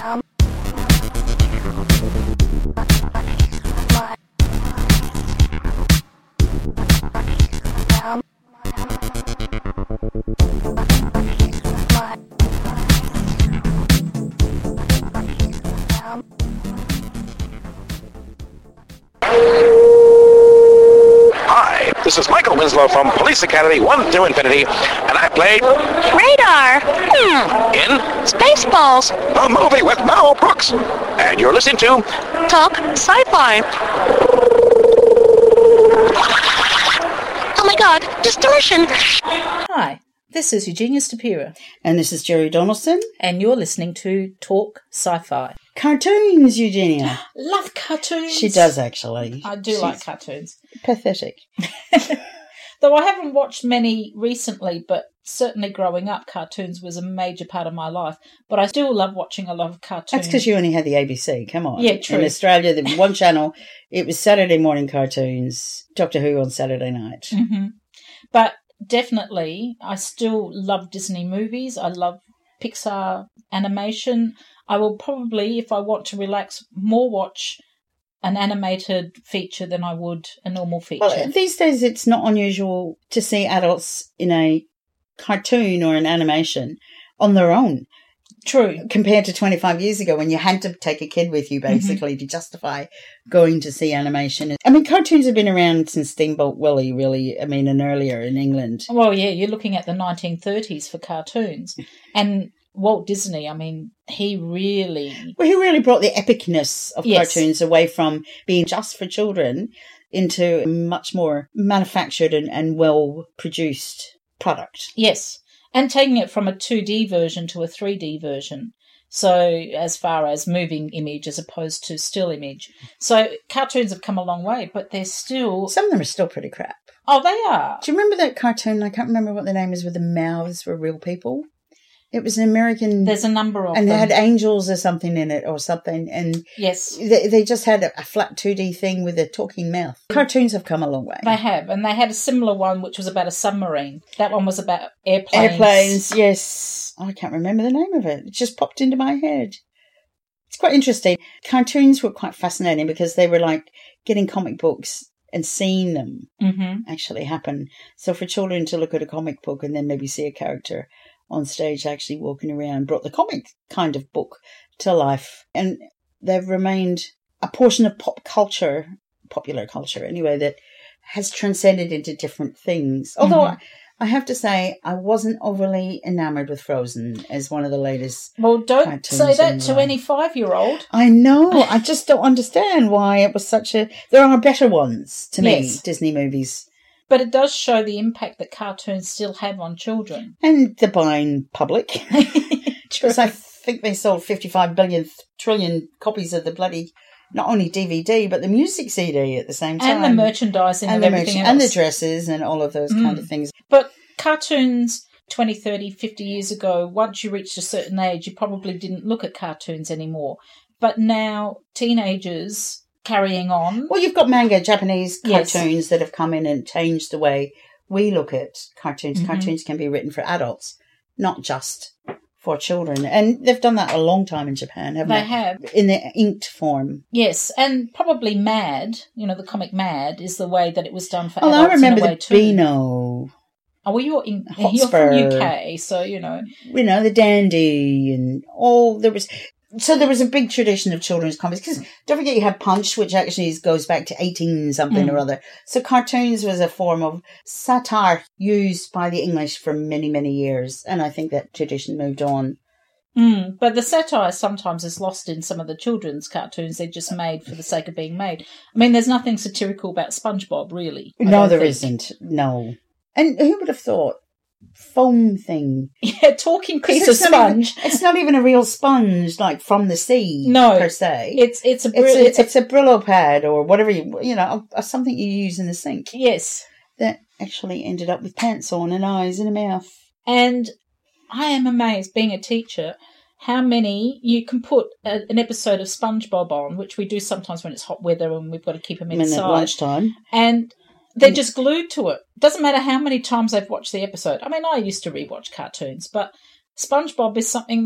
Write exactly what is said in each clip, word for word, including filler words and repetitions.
This is Michael Winslow from Police Academy one to Infinity, and I played Radar. Hmm. in Spaceballs. a movie with Mel Brooks. And you're listening to Talk Sci-Fi. Oh my god, distortion. Hi, this is Eugenia Stapira. And this is Jerry Donaldson. And you're listening to Talk Sci-Fi. Cartoons, Eugenia. Love cartoons. She does, actually. I do She's like cartoons. Pathetic. Though I haven't watched many recently, but certainly growing up, cartoons was a major part of my life. But I still love watching a lot of cartoons. That's because you only had the A B C, come on. Yeah, true. In Australia, the one channel, it was Saturday morning cartoons, Doctor Who on Saturday night. Mm-hmm. But definitely, I still love Disney movies. I love Pixar animation. I will probably, if I want to relax, more watch an animated feature than I would a normal feature. Well, these days it's not unusual to see adults in a cartoon or an animation on their own. True. Compared to twenty-five years ago when you had to take a kid with you, basically, mm-hmm. to justify going to see animation. I mean, cartoons have been around since Steamboat Willie, really, I mean, and earlier in England. Well, yeah, you're looking at the nineteen thirties for cartoons. And Walt Disney, I mean, he really... Well, he really brought the epicness of yes. cartoons away from being just for children into a much more manufactured and, and well-produced product. Yes, and taking it from a two D version to a three D version. So as far as moving image as opposed to still image. So cartoons have come a long way, but they're still... Some of them are still pretty crap. Oh, they are. Do you remember that cartoon? I can't remember what the name is, where the mouths were real people. It was an American... There's a number of and them. And they had angels or something in it or something. And yes. They, they just had a, a flat two D thing with a talking mouth. Cartoons have come a long way. They have. And they had a similar one which was about a submarine. That one was about airplanes. Airplanes, yes. Oh, I can't remember the name of it. It just popped into my head. It's quite interesting. Cartoons were quite fascinating because they were like getting comic books and seeing them mm-hmm. actually happen. So for children to look at a comic book and then maybe see a character on stage actually walking around brought the comic kind of book to life. And they've remained a portion of pop culture, popular culture anyway, that has transcended into different things. Although mm-hmm. I have to say I wasn't overly enamoured with Frozen as one of the latest. Well, don't say that to life. Any five-year-old. I know. I just don't understand why it was such a... There are better ones, to me, yes. Disney movies. But it does show the impact that cartoons still have on children. And the buying public. True. Because I think they sold fifty-five billion trillion copies of the bloody, not only D V D, but the music C D at the same time. And the merchandising and, and, and the everything merch- else. And the dresses and all of those mm. kind of things. But cartoons twenty, thirty, fifty years ago, once you reached a certain age, you probably didn't look at cartoons anymore. But now teenagers... carrying on. Well, you've got manga, Japanese yes. cartoons that have come in and changed the way we look at cartoons. Mm-hmm. Cartoons can be written for adults, not just for children. And they've done that a long time in Japan, haven't they? They have. In the inked form. Yes, and probably Mad, you know, the comic Mad, is the way that it was done for oh, adults. I remember in a way the too. Beano. Oh, well, you're, in, you're from U K, so, you know. You know, the Dandy and all, there was... So there was a big tradition of children's comics. Because don't forget you had Punch, which actually goes back to eighteen something mm. or other. So cartoons was a form of satire used by the English for many, many years. And I think that tradition moved on. Mm, but the satire sometimes is lost in some of the children's cartoons. They're just made for the sake of being made. I mean, there's nothing satirical about SpongeBob, really. I no, there think. isn't. No. And who would have thought? Foam thing. Yeah, talking piece of sponge. Even, it's not even a real sponge, like from the sea, no, per se. It's it's a br- it's, a, it's, a, it's a Brillo pad or whatever you you know, something you use in the sink. Yes, that actually ended up with pants on and eyes and a mouth. And I am amazed, being a teacher, how many you can put a, an episode of SpongeBob on, which we do sometimes when it's hot weather and we've got to keep them inside. At lunchtime, and they're just glued to it. Doesn't matter how many times they've watched the episode. I mean, I used to rewatch cartoons, but SpongeBob is something that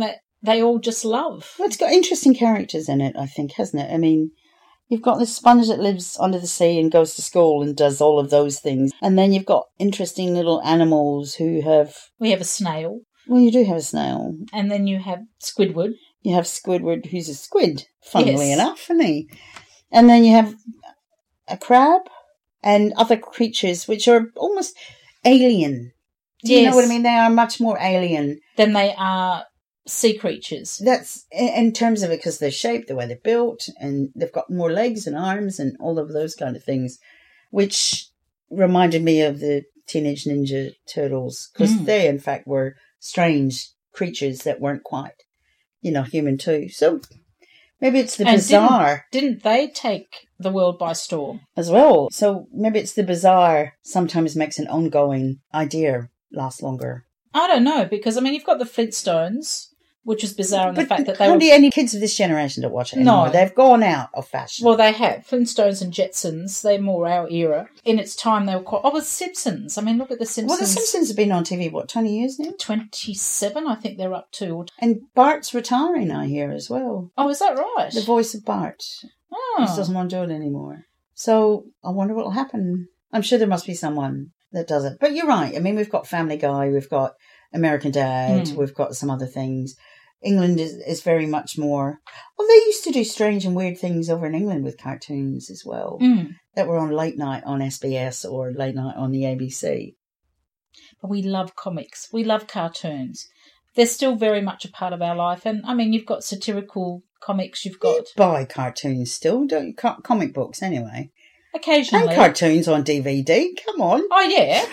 they all just love. Well, it's got interesting characters in it, I think, hasn't it? I mean, you've got this sponge that lives under the sea and goes to school and does all of those things. And then you've got interesting little animals who have... We have a snail. Well, you do have a snail. And then you have Squidward. You have Squidward, who's a squid, funnily Yes. enough, isn't he? And then you have a crab and other creatures which are almost alien. Do you Yes. know what I mean? They are much more alien. Then they are sea creatures. That's in in terms of it, because they're shaped, the way they're built, and they've got more legs and arms and all of those kind of things, which reminded me of the Teenage Ninja Turtles, because Mm. they, in fact, were strange creatures that weren't quite, you know, human too. So maybe it's the And bizarre Didn't they take the world by storm? as well. So maybe it's the bizarre sometimes makes an ongoing idea last longer. I don't know, because, I mean, you've got the Flintstones, which is bizarre in the But fact that they hardly were... any kids of this generation don't watch it anymore. No. They've gone out of fashion. Well, they have. Flintstones and Jetsons, they're more our era. In its time, they were quite... Oh, the Simpsons. I mean, look at the Simpsons. Well, the Simpsons have been on T V, what, twenty years now? twenty-seven, I think they're up to. And Bart's retiring, I hear, as well. Oh, is that right? The voice of Bart. He Oh. doesn't want to do it anymore. So I wonder what will happen. I'm sure there must be someone that does it. But you're right. I mean, we've got Family Guy, we've got American Dad, Mm. we've got some other things. England is, is very much more... Well, they used to do strange and weird things over in England with cartoons as well, Mm. that were on late night on S B S or late night on the A B C. But we love comics. We love cartoons. They're still very much a part of our life. And, I mean, you've got satirical comics, you've got... You buy cartoons still, don't you? Co- comic books, anyway. Occasionally. And cartoons on D V D, come on. Oh, yeah.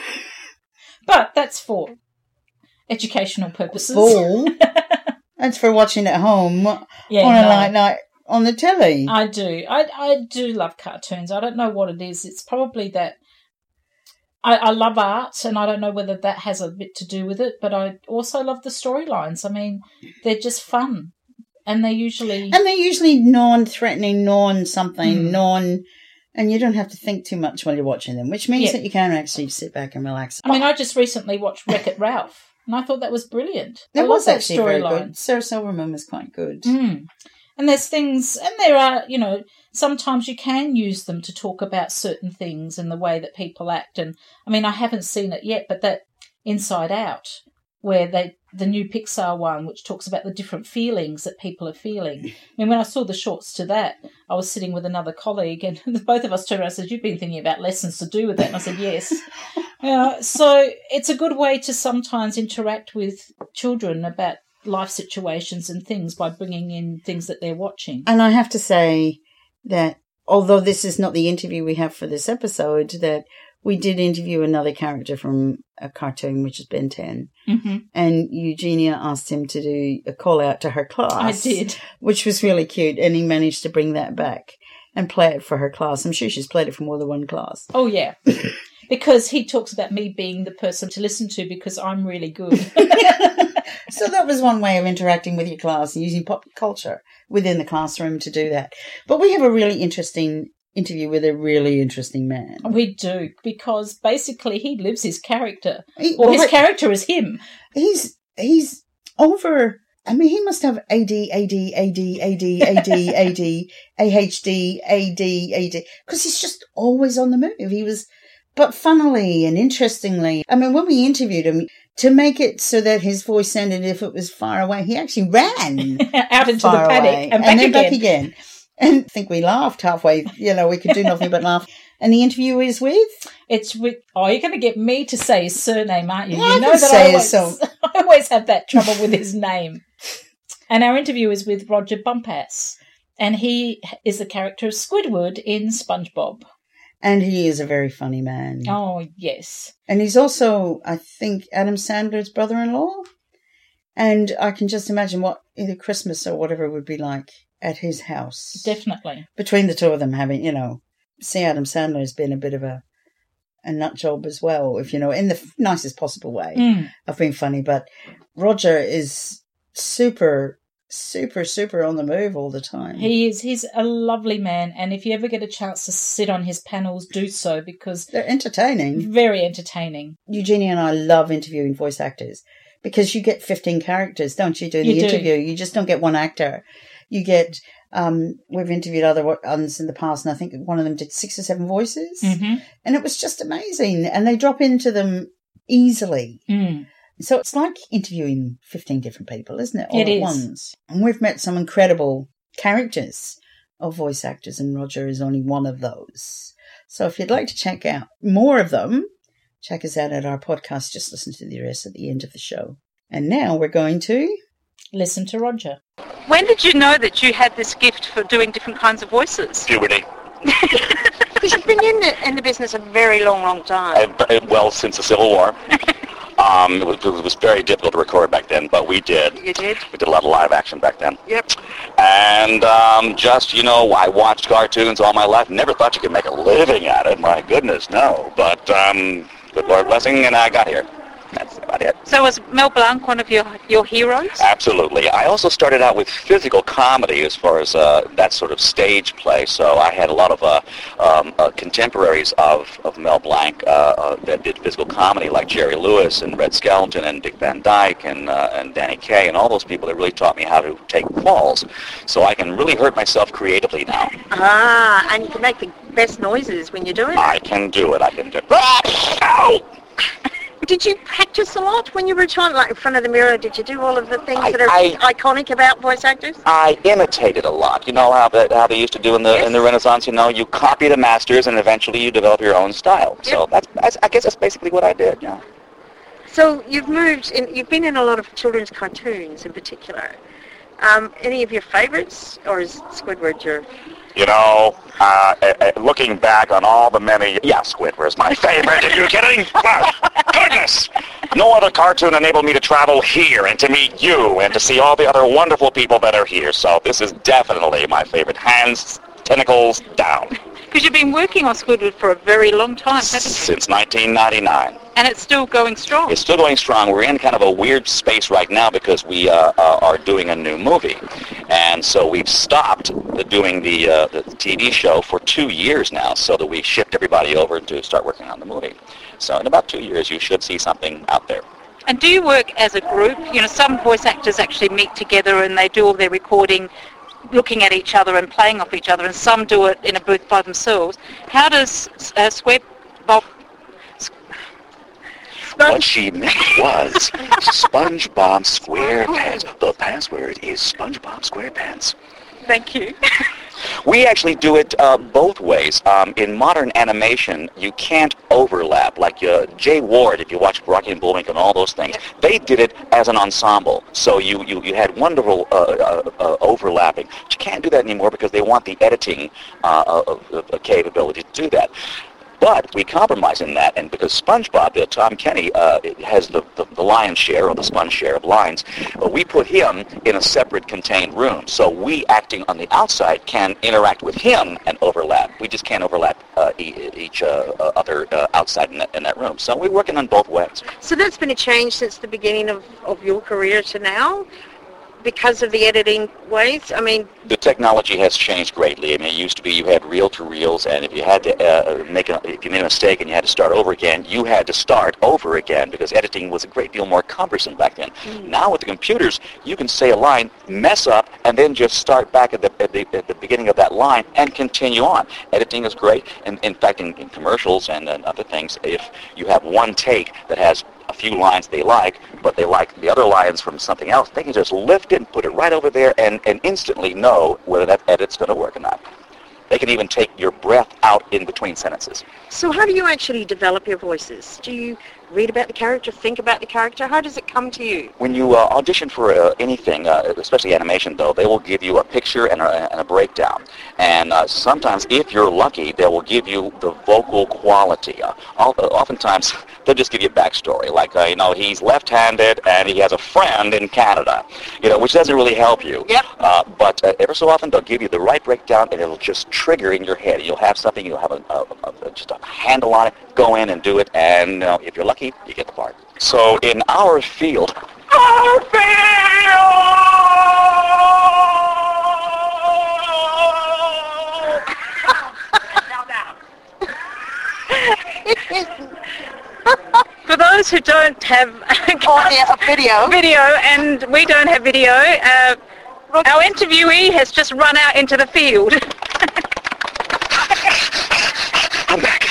But that's for educational purposes. Bull. That's for watching at home Yeah, on a no. late night on the telly. I do. I, I do love cartoons. I don't know what it is. It's probably that I, I love art, and I don't know whether that has a bit to do with it, but I also love the storylines. I mean, they're just fun, and they usually... And they're usually non-threatening, non-something, Mm. non... And you don't have to think too much while you're watching them, which means Yeah. that you can actually sit back and relax. I mean, I just recently watched Wreck-It Ralph, and I thought that was brilliant. It I was love that actually very storyline. good. Sarah Silverman was quite good. Mm. And there's things, and there are, you know, sometimes you can use them to talk about certain things and the way that people act. And I mean, I haven't seen it yet, but that Inside Out, where they, the new Pixar one, which talks about the different feelings that people are feeling. I mean, when I saw the shorts to that, I was sitting with another colleague, and both of us turned around and said, "You've been thinking about lessons to do with that." And I said, "Yes." Uh, so it's a good way to sometimes interact with children about life situations and things by bringing in things that they're watching. And I have to say that although this is not the interview we have for this episode, that we did interview another character from a cartoon, which is Ben ten. Mm-hmm. And Eugenia asked him to do a call out to her class. I did. Which was really cute. And he managed to bring that back and play it for her class. I'm sure she's played it for more than one class. Oh, yeah. Because he talks about me being the person to listen to because I'm really good. So that was one way of interacting with your class, using pop culture within the classroom to do that. But we have a really interesting interview with a really interesting man. We do, because basically he lives his character. He, Or his well, character is him. He's he's over. I mean, he must have A D, A D, A D, A D, A D, A D, A H D, A D, A D, because he's just always on the move. He was, but funnily and interestingly, I mean, when we interviewed him, to make it so that his voice sounded if it was far away, he actually ran Out into far the paddock away and back then again. back again. And I think we laughed halfway. You know, we could do nothing but laugh. And the interview is with? It's with, oh, you're going to get me to say his surname, aren't you? Well, you I know can that say I his always, so- I always have that trouble with his name. And our interview is with Roger Bumpass. And he is the character of Squidward in SpongeBob. And he is a very funny man. Oh, yes. And he's also, I think, Adam Sandler's brother-in-law. And I can just imagine what either Christmas or whatever would be like at his house. Definitely. Between the two of them having, you know, see, Adam Sandler has been a bit of a, a nut job as well, if you know, in the nicest possible way Mm. of being funny. But Roger is super, super, super on the move all the time. He is. He's a lovely man. And if you ever get a chance to sit on his panels, do so, because They're entertaining. very entertaining. Eugenia and I love interviewing voice actors because you get fifteen characters, don't you, doing You the do. interview? You just don't get one actor. You get, um, we've interviewed other ones in the past, and I think one of them did six or seven voices. Mm-hmm. And it was just amazing. And they drop into them easily. Mm. So it's like interviewing fifteen different people, isn't it? All It at is. once. And we've met some incredible characters of voice actors, and Roger is only one of those. So if you'd like to check out more of them, check us out at our podcast. Just listen to the rest at the end of the show. And now we're going to... Listen to Roger. When did you know that you had this gift for doing different kinds of voices? Puberty. Because you've been in the, in the business a very long, long time. Uh, well, since the Civil War. um, it, was, it was very difficult to record back then, but we did. You did? We did a lot of live action back then. Yep. And um, just, you know, I watched cartoons all my life. Never thought you could make a living at it. My goodness, no. But um, good Lord blessing, and I got here. That's about it. So was Mel Blanc one of your, your heroes? Absolutely. I also started out with physical comedy as far as uh, that sort of stage play. So I had a lot of uh, um, uh, contemporaries of, of Mel Blanc uh, uh, that did physical comedy, like Jerry Lewis and Red Skelton and Dick Van Dyke and uh, and Danny Kaye and all those people that really taught me how to take falls. So I can really hurt myself creatively now. Ah, and you can make the best noises when you do it. I can do it. I can do it. Ow! Did you practice a lot when you were a child, like in front of the mirror? Did you do all of the things I- that are I- iconic about voice actors? I imitated a lot. You know how that how they used to do in the Yes. in the Renaissance. You know, you copy the masters, and eventually you develop your own style. So Yep. that's, that's I guess that's basically what I did. Yeah. So you've moved, in, you've been in a lot of children's cartoons in particular. Um, any of your favourites, or is Squidward your... You know, uh, uh, uh, looking back on all the many... Yeah, Squidward's my favorite. Are you kidding? My goodness! No other cartoon enabled me to travel here and to meet you and to see all the other wonderful people that are here. So this is definitely my favorite. Hands, tentacles, down. Because you've been working on Squidward for a very long time, haven't you? Since nineteen ninety-nine. And it's still going strong. It's still going strong. We're in kind of a weird space right now because we uh, uh, are doing a new movie. And so we've stopped the, doing the, uh, the T V show for two years now so that we shift everybody over to start working on the movie. So in about two years, you should see something out there. And do you work as a group? You know, some voice actors actually meet together and they do all their recording looking at each other and playing off each other, and some do it in a booth by themselves. How does uh, Square Bob... What she meant was SpongeBob SquarePants. The password is SpongeBob SquarePants. Thank you. We actually do it uh, both ways. Um, in modern animation, you can't overlap. Like uh, Jay Ward, if you watch Rocky and Bullwinkle and all those things, they did it as an ensemble. So you, you, you had wonderful uh, uh, uh, overlapping. But you can't do that anymore because they want the editing uh, of, of, of capability to do that. But we compromise in that, and because SpongeBob, uh, Tom Kenny, uh, has the, the, the lion's share, or the sponge share of lines, uh, we put him in a separate contained room. So we, acting on the outside, can interact with him and overlap. We just can't overlap uh, e- each uh, uh, other uh, outside in that, in that room. So we're working on both ways. So that's been a change since the beginning of, of your career to now? Because of the editing ways? I mean... The technology has changed greatly. I mean, it used to be you had reel-to-reels, and if you had to uh, make a, if you made a mistake and you had to start over again, you had to start over again because editing was a great deal more cumbersome back then. Mm. Now with the computers, you can say a line, mess up, and then just start back at the at the, at the beginning of that line and continue on. Editing is great, and in fact, in, in commercials and, and other things, if you have one take that has a few lines they like, but they like the other lines from something else, they can just lift it and put it right over there and, and instantly know whether that edit's going to work or not. They can even take your breath out in between sentences. So how do you actually develop your voices? Do you read about the character, think about the character? How does it come to you? When you uh, audition for uh, anything, uh, especially animation though, they will give you a picture and a, and a breakdown. And uh, sometimes, if you're lucky, they will give you the vocal quality. Uh, all, uh, oftentimes, they'll just give you a backstory, like, uh, you know, he's left-handed and he has a friend in Canada, you know, which doesn't really help you. Yep. Uh, but uh, ever so often, they'll give you the right breakdown and it'll just trigger in your head. You'll have something, you'll have a, a, a, just a handle on it, go in and do it, and uh, if you're lucky, you get the part. So in our field, our For those who don't have Audio, a video. video and we don't have video, uh, our interviewee has just run out into the field. I'm back.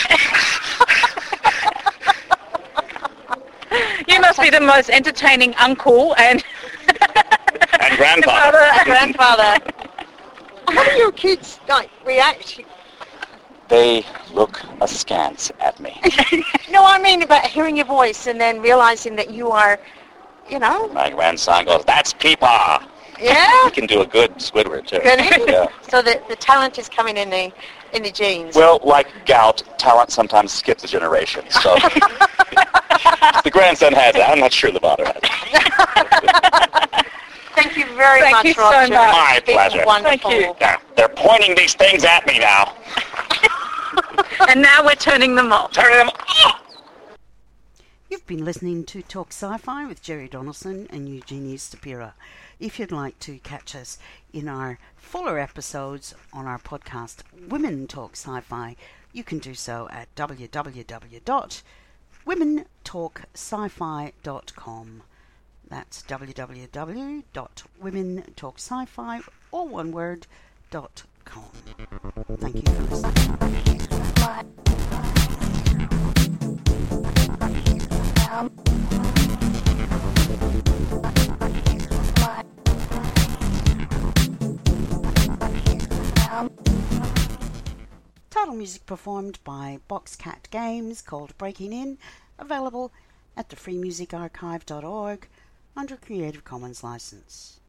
You must be the most entertaining uncle and And grandfather. father. Grandfather. How do your kids like react? They look askance at me. No, I mean about hearing your voice and then realizing that you are, you know, My grandson goes, "That's Peepaw." yeah. He can do a good Squidward too. Can he? Yeah. So the the talent is coming in the in the genes. Well, like gout, talent sometimes skips a generation. So the grandson has it. I'm not sure the father has it. Thank you very Thank much, you so Roger. much. My It's been pleasure. Wonderful. Thank you. Yeah, they're pointing these things at me now. And now we're turning them off. Turn them off. You've been listening to Talk Sci-Fi with Jerry Donaldson and Eugenie Stapira. If you'd like to catch us in our fuller episodes on our podcast Women Talk Sci-Fi, you can do so at w w w dot women talk sci fi dot com. That's w w w dot women talk sci fi, all one word, dot com. Thank you for listening. Title music performed by Boxcat Games called Breaking In, available at the free music archive dot org under Creative Commons license.